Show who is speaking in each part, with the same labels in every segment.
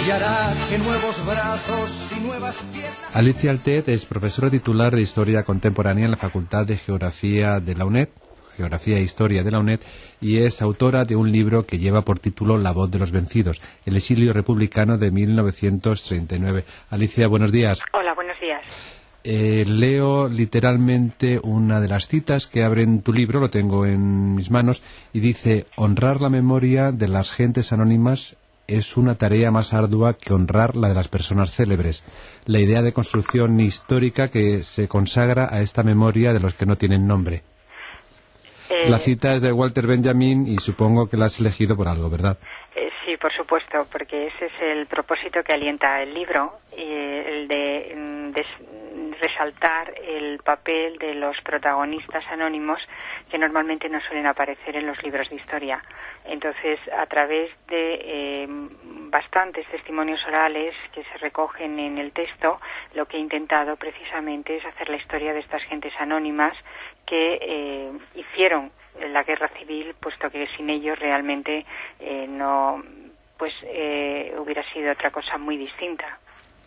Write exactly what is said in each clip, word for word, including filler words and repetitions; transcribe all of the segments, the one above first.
Speaker 1: y hará que nuevos brazos y nuevas piernas...
Speaker 2: Alicia Altet es profesora titular de Historia Contemporánea en la Facultad de Geografía de la UNED, Geografía e Historia de la UNED, y es autora de un libro que lleva por título La voz de los vencidos, el exilio republicano de mil novecientos treinta y nueve. Alicia, buenos días.
Speaker 3: Hola, buenos días.
Speaker 2: Eh, leo literalmente una de las citas que abren tu libro, lo tengo en mis manos, y dice: honrar la memoria de las gentes anónimas es una tarea más ardua que honrar la de las personas célebres. La idea de construcción histórica que se consagra a esta memoria de los que no tienen nombre. Eh... La cita es de Walter Benjamin y supongo que la has elegido por algo, ¿verdad?
Speaker 3: Eh, sí, por supuesto, porque ese es el propósito que alienta el libro, y el de, de resaltar el papel de los protagonistas anónimos que normalmente no suelen aparecer en los libros de historia. Entonces, a través de eh, bastantes testimonios orales que se recogen en el texto, lo que he intentado precisamente es hacer la historia de estas gentes anónimas que eh, hicieron la guerra civil, puesto que sin ellos realmente eh, no, pues eh, hubiera sido otra cosa muy distinta.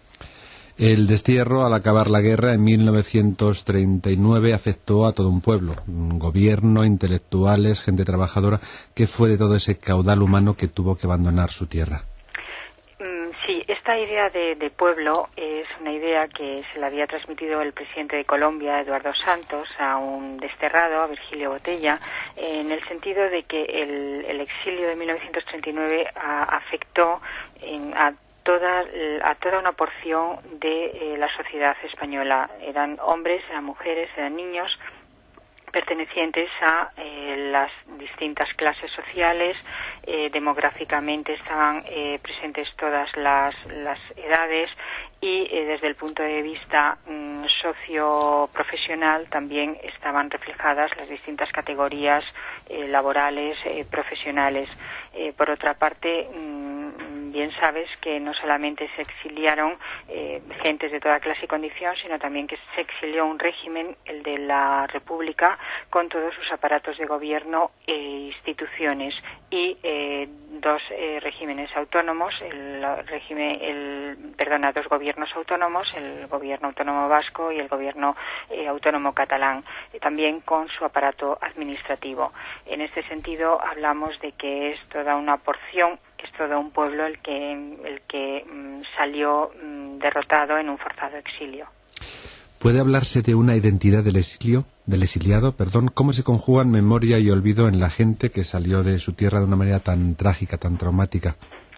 Speaker 2: El destierro al acabar la guerra en mil novecientos treinta y nueve afectó a todo un pueblo, un gobierno, intelectuales, gente trabajadora. ¿Qué fue de todo ese caudal humano que tuvo que abandonar su tierra?
Speaker 3: Sí, esta idea de, de pueblo es una idea que se le había transmitido el presidente de Colombia, Eduardo Santos, a un desterrado, a Virgilio Botella, en el sentido de que el, el exilio de mil novecientos treinta y nueve a, afectó en, a Toda, a toda una porción de eh, la sociedad española. Eran hombres, eran mujeres, eran niños pertenecientes a eh, las distintas clases sociales. Eh, demográficamente estaban eh, presentes todas las, las edades y eh, desde el punto de vista mm, socio-profesional también estaban reflejadas las distintas categorías eh, laborales, eh, profesionales. Eh, por otra parte, mmm, bien sabes que no solamente se exiliaron eh, gentes de toda clase y condición, sino también que se exilió un régimen, el de la República, con todos sus aparatos de gobierno e instituciones, y eh, dos eh, regímenes autónomos, el régimen, el, perdona, dos gobiernos autónomos, el gobierno autónomo vasco y el gobierno eh, autónomo catalán, eh, también con su aparato administrativo. En este sentido, hablamos de que es toda una porción, es todo un pueblo el que, el que mm, salió mm, derrotado en un forzado exilio.
Speaker 2: ¿Puede hablarse de una identidad del exilio, del exiliado, perdón? ¿Cómo se conjugan memoria y olvido en la gente que salió de su tierra de una manera tan trágica, tan traumática?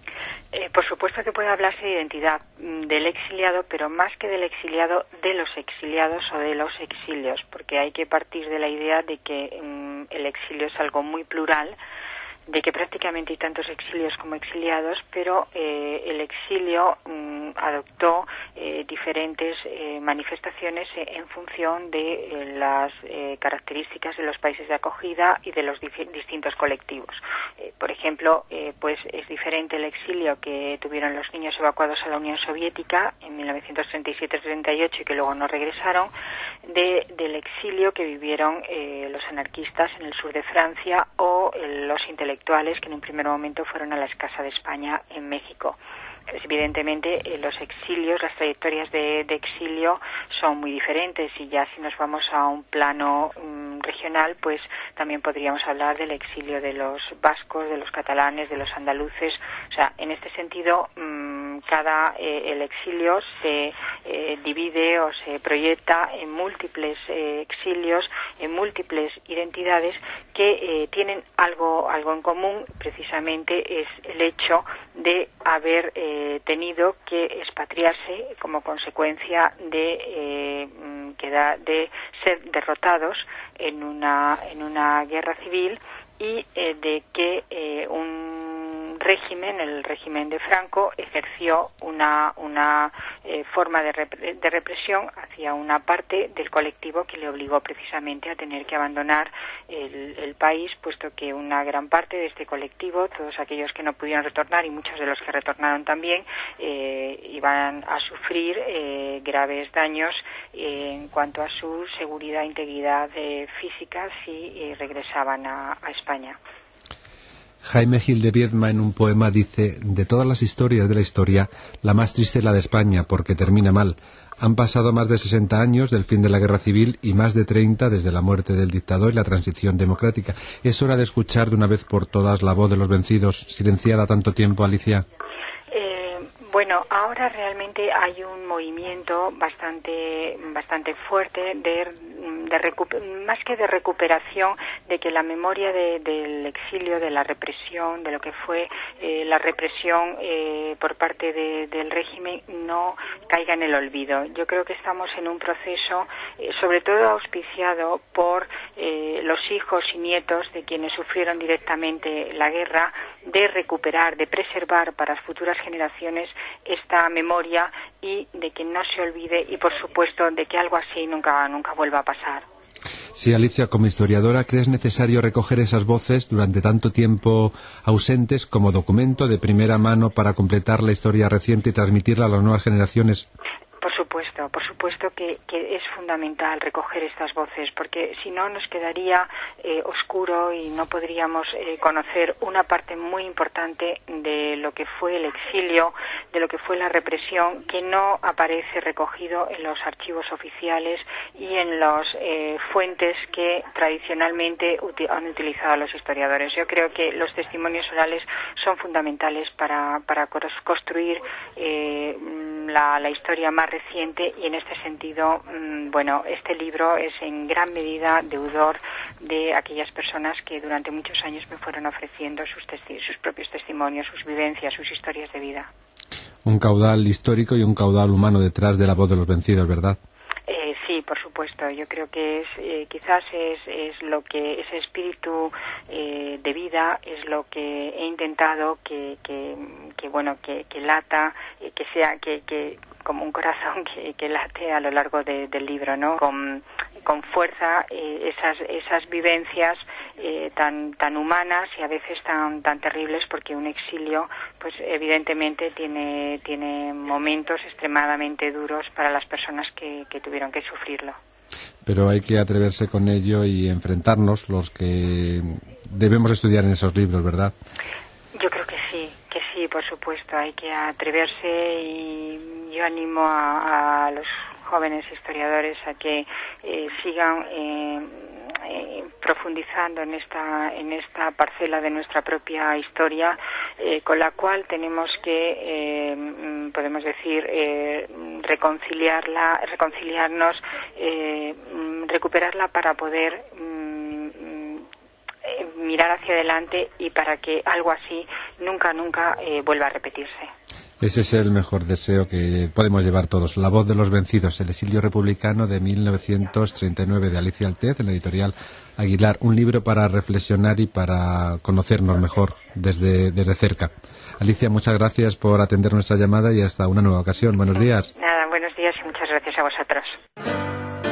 Speaker 3: Eh, por supuesto que puede hablarse de identidad mm, del exiliado, pero más que del exiliado, de los exiliados o de los exilios, porque hay que partir de la idea de que mm, el exilio es algo muy plural, de que prácticamente hay tantos exilios como exiliados, pero eh, el exilio mm, adoptó eh, diferentes eh, manifestaciones eh, en función de eh, las eh, características de los países de acogida y de los dif- distintos colectivos. Eh, por ejemplo, eh, pues es diferente el exilio que tuvieron los niños evacuados a la Unión Soviética en mil novecientos treinta y siete treinta y ocho y que luego no regresaron, de, del exilio que vivieron eh, los anarquistas en el sur de Francia o eh, los intelectuales que en un primer momento fueron a la Casa de España en México. Pues evidentemente eh, los exilios, las trayectorias de, de exilio son muy diferentes, y ya si nos vamos a un plano um, regional, pues también podríamos hablar del exilio de los vascos, de los catalanes, de los andaluces. O sea, en este sentido, um, cada eh, el exilio se eh, divide o se proyecta en múltiples eh, exilios, en múltiples identidades que eh, tienen algo algo en común. Precisamente es el hecho de haber eh, tenido que expatriarse como consecuencia de eh, quedar, de ser derrotados en una en una guerra civil, y eh, de que eh, un régimen, el régimen de Franco, ejerció una una eh, forma de, repre- de represión hacia una parte del colectivo que le obligó precisamente a tener que abandonar el, el país, puesto que una gran parte de este colectivo, todos aquellos que no pudieron retornar y muchos de los que retornaron también, eh, iban a sufrir eh, graves daños eh, en cuanto a su seguridad e integridad eh, física si eh, regresaban a, a España.
Speaker 2: Jaime Gil de Biedma en un poema dice: de todas las historias de la historia, la más triste es la de España, porque termina mal. Han pasado más de sesenta años del fin de la guerra civil y más de treinta desde la muerte del dictador y la transición democrática. Es hora de escuchar de una vez por todas la voz de los vencidos, silenciada tanto tiempo, Alicia.
Speaker 3: Bueno, ahora realmente hay un movimiento bastante bastante fuerte de, de recu- más que de recuperación, de que la memoria de, del exilio, de la represión, de lo que fue eh, la represión eh, por parte de, del régimen no caiga en el olvido. Yo creo que estamos en un proceso, eh, sobre todo auspiciado por eh, los hijos y nietos de quienes sufrieron directamente la guerra, de recuperar, de preservar para las futuras generaciones esta memoria y de que no se olvide y, por supuesto, de que algo así nunca nunca vuelva a pasar.
Speaker 2: Sí, Alicia, como historiadora, ¿crees necesario recoger esas voces durante tanto tiempo ausentes como documento de primera mano para completar la historia reciente y transmitirla a las nuevas generaciones?
Speaker 3: Por supuesto, por supuesto que, que es fundamental recoger estas voces, porque si no nos quedaría eh, oscuro y no podríamos eh, conocer una parte muy importante de lo que fue el exilio, de lo que fue la represión, que no aparece recogido en los archivos oficiales y en las eh, fuentes que tradicionalmente uti- han utilizado los historiadores. Yo creo que los testimonios orales son fundamentales para, para construir eh, la, la historia más reciente, y en este sentido, mmm, bueno, este libro es en gran medida deudor de aquellas personas que durante muchos años me fueron ofreciendo sus, testi- sus propios testimonios, sus vivencias, sus historias de vida.
Speaker 2: Un caudal histórico y un caudal humano detrás de la voz de los vencidos, ¿verdad?
Speaker 3: Eh, sí, por supuesto. Yo creo que es eh, quizás es, es lo que ese espíritu eh, de vida es lo que he intentado que, que, que bueno que, que lata, eh, que sea que, que como un corazón que, que late a lo largo de, del libro, ¿no? Con, con fuerza eh, esas esas vivencias eh, tan tan humanas y a veces tan tan terribles, porque un exilio, pues evidentemente tiene tiene momentos extremadamente duros para las personas que, que tuvieron que sufrirlo.
Speaker 2: Pero hay que atreverse con ello y enfrentarnos, los que debemos estudiar en esos libros, ¿verdad?
Speaker 3: Yo creo que sí, que sí, por supuesto, hay que atreverse, y yo animo a, a los jóvenes historiadores a que eh, sigan eh, eh, profundizando en esta en esta parcela de nuestra propia historia, eh, con la cual tenemos que, eh, podemos decir, eh, reconciliarla, reconciliarnos, eh, recuperarla para poder mirar hacia adelante y para que algo así nunca, nunca eh, vuelva a repetirse.
Speaker 2: Ese es el mejor deseo que podemos llevar todos. La voz de los vencidos, el exilio republicano de mil novecientos treinta y nueve, de Alicia Altez, en la editorial Aguilar. Un libro para reflexionar y para conocernos mejor desde, desde cerca. Alicia, muchas gracias por atender nuestra llamada y hasta una nueva ocasión. Buenos días.
Speaker 3: Nada, buenos días y muchas gracias a vosotros.